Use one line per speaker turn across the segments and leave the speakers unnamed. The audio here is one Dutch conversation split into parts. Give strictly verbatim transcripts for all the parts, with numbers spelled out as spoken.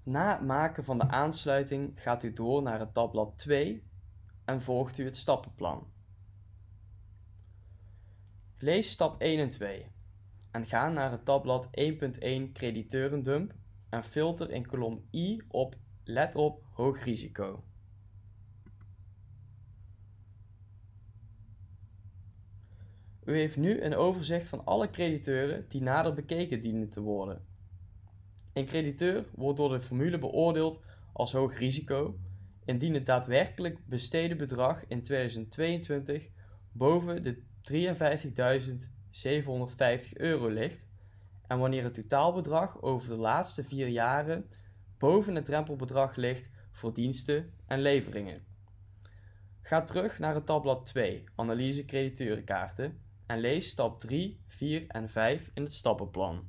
Na het maken van de aansluiting gaat u door naar het tabblad twee en volgt u het stappenplan. Lees stap één en twee en ga naar het tabblad één punt één crediteurendump en filter in kolom I op let op hoog risico. U heeft nu een overzicht van alle crediteuren die nader bekeken dienen te worden. Een crediteur wordt door de formule beoordeeld als hoog risico indien het daadwerkelijk besteden bedrag in tweeduizend tweeëntwintig boven de drieënvijftigduizend zevenhonderdvijftig euro ligt en wanneer het totaalbedrag over de laatste vier jaren boven het drempelbedrag ligt voor diensten en leveringen. Ga terug naar het tabblad twee, analyse crediteurenkaarten, en lees stap drie, vier en vijf in het stappenplan.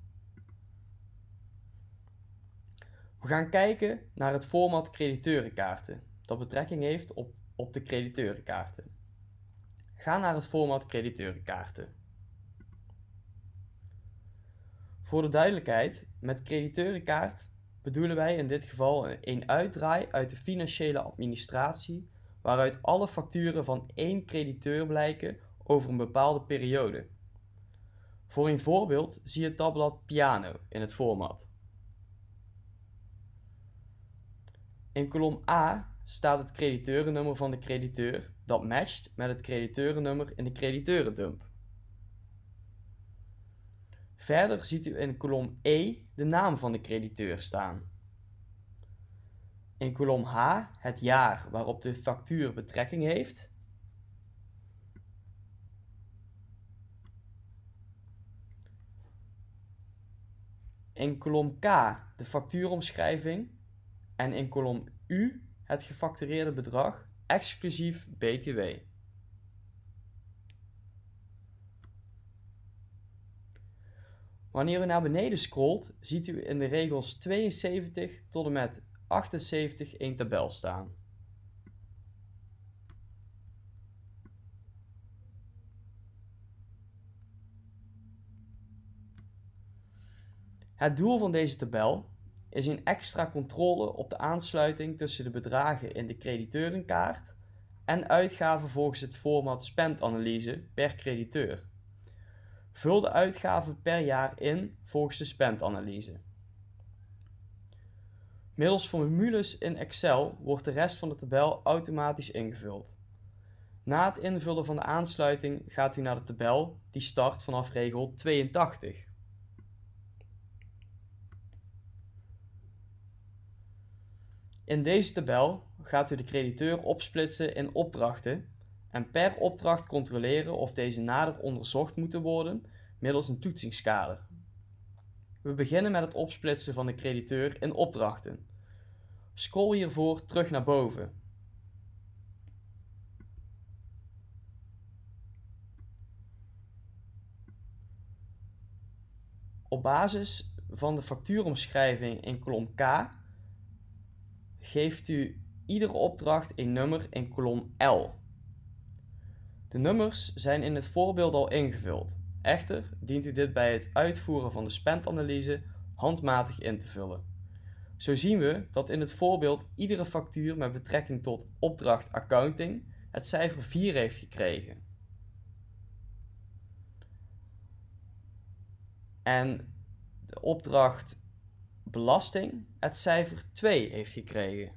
We gaan kijken naar het format crediteurenkaarten, dat betrekking heeft op, op de crediteurenkaarten. Ga naar het format crediteurenkaarten. Voor de duidelijkheid, met crediteurenkaart bedoelen wij in dit geval een uitdraai uit de financiële administratie waaruit alle facturen van één crediteur blijken over een bepaalde periode. Voor een voorbeeld zie je het tabblad Piano in het format. In kolom A staat het crediteurennummer van de crediteur dat matcht met het crediteurennummer in de crediteurendump. Verder ziet u in kolom E de naam van de crediteur staan. In kolom H het jaar waarop de factuur betrekking heeft. In kolom K de factuuromschrijving en in kolom U het gefactureerde bedrag exclusief B T W. Wanneer u naar beneden scrolt, ziet u in de regels tweeënzeventig tot en met achtenzeventig een tabel staan. Het doel van deze tabel is een extra controle op de aansluiting tussen de bedragen in de crediteurenkaart en uitgaven volgens het format spendanalyse per crediteur. Vul de uitgaven per jaar in volgens de spendanalyse. Middels formules in Excel wordt de rest van de tabel automatisch ingevuld. Na het invullen van de aansluiting gaat u naar de tabel die start vanaf regel tweeëntachtig. In deze tabel gaat u de crediteur opsplitsen in opdrachten en per opdracht controleren of deze nader onderzocht moeten worden middels een toetsingskader. We beginnen met het opsplitsen van de crediteur in opdrachten. Scroll hiervoor terug naar boven. Op basis van de factuuromschrijving in kolom K geeft u iedere opdracht een nummer in kolom L. De nummers zijn in het voorbeeld al ingevuld. Echter dient u dit bij het uitvoeren van de spendanalyse handmatig in te vullen. Zo zien we dat in het voorbeeld iedere factuur met betrekking tot opdracht accounting het cijfer vier heeft gekregen. En de opdracht belasting het cijfer twee heeft gekregen.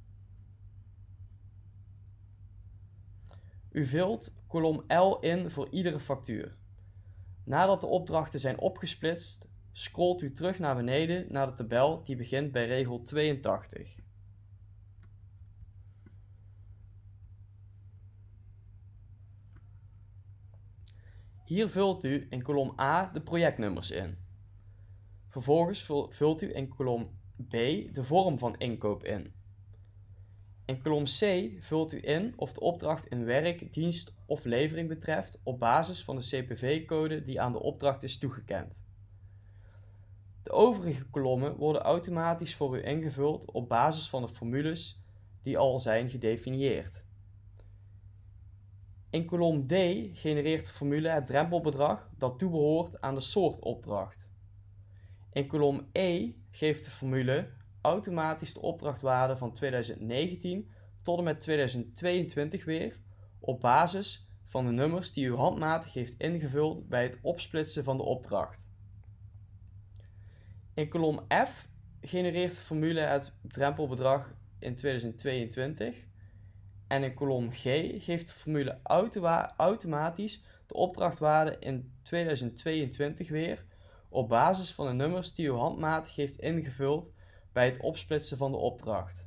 U vult kolom L in voor iedere factuur. Nadat de opdrachten zijn opgesplitst, scrolt u terug naar beneden naar de tabel die begint bij regel tweeëntachtig. Hier vult u in kolom A de projectnummers in. Vervolgens vult u in kolom B de vorm van inkoop in. In kolom C vult u in of de opdracht een werk, dienst of levering betreft op basis van de C P V-code die aan de opdracht is toegekend. De overige kolommen worden automatisch voor u ingevuld op basis van de formules die al zijn gedefinieerd. In kolom D genereert de formule het drempelbedrag dat toebehoort aan de soort opdracht. In kolom E geeft de formule automatisch de opdrachtwaarde van tweeduizend negentien tot en met tweeduizend tweeëntwintig weer op basis van de nummers die u handmatig heeft ingevuld bij het opsplitsen van de opdracht. In kolom F genereert de formule het drempelbedrag in tweeduizend tweeëntwintig en in kolom G geeft de formule auto- automatisch de opdrachtwaarde in tweeduizend tweeëntwintig weer op basis van de nummers die u handmatig heeft ingevuld bij het opsplitsen van de opdracht.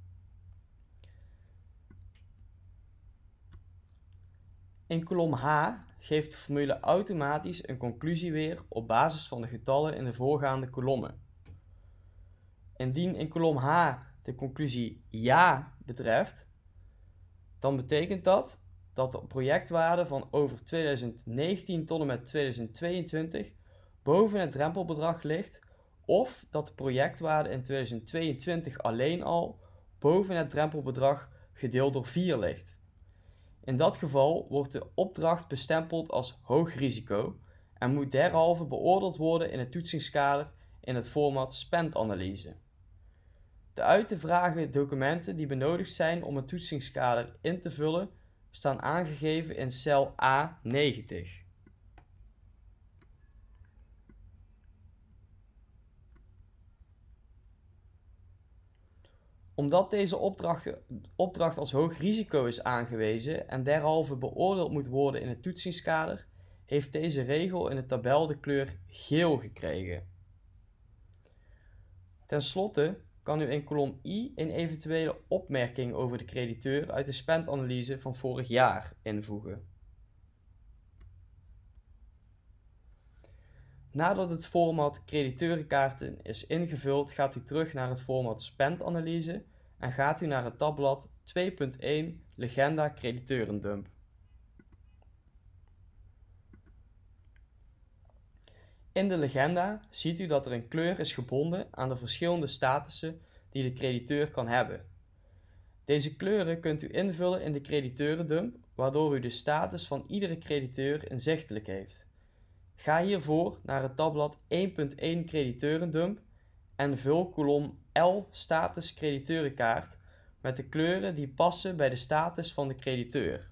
In kolom H geeft de formule automatisch een conclusie weer op basis van de getallen in de voorgaande kolommen. Indien in kolom H de conclusie ja betreft, dan betekent dat dat de projectwaarde van over tweeduizend negentien tot en met tweeduizend tweeëntwintig boven het drempelbedrag ligt, of dat de projectwaarde in tweeduizend tweeëntwintig alleen al boven het drempelbedrag gedeeld door vier ligt. In dat geval wordt de opdracht bestempeld als hoog risico en moet derhalve beoordeeld worden in het toetsingskader in het format spendanalyse. De uit te vragen documenten die benodigd zijn om het toetsingskader in te vullen, staan aangegeven in cel A negentig. Omdat deze opdracht, opdracht als hoog risico is aangewezen en derhalve beoordeeld moet worden in het toetsingskader, heeft deze regel in de tabel de kleur geel gekregen. Ten slotte kan u in kolom I een eventuele opmerking over de crediteur uit de spendanalyse van vorig jaar invoegen. Nadat het format crediteurenkaarten is ingevuld, gaat u terug naar het format spendanalyse en gaat u naar het tabblad twee punt één Legenda Crediteurendump. In de legenda ziet u dat er een kleur is gebonden aan de verschillende statussen die de crediteur kan hebben. Deze kleuren kunt u invullen in de crediteurendump, waardoor u de status van iedere crediteur inzichtelijk heeft. Ga hiervoor naar het tabblad één punt één Crediteurendump en vul kolom L Status Crediteurenkaart met de kleuren die passen bij de status van de crediteur.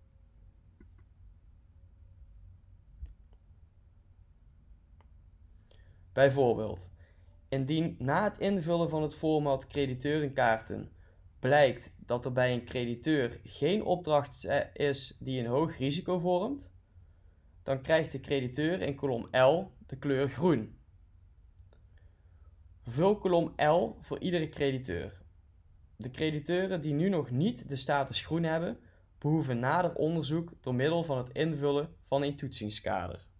Bijvoorbeeld, indien na het invullen van het format crediteurenkaarten blijkt dat er bij een crediteur geen opdracht is die een hoog risico vormt, dan krijgt de crediteur in kolom L de kleur groen. Vul kolom L voor iedere crediteur. De crediteuren die nu nog niet de status groen hebben, behoeven nader onderzoek door middel van het invullen van een toetsingskader.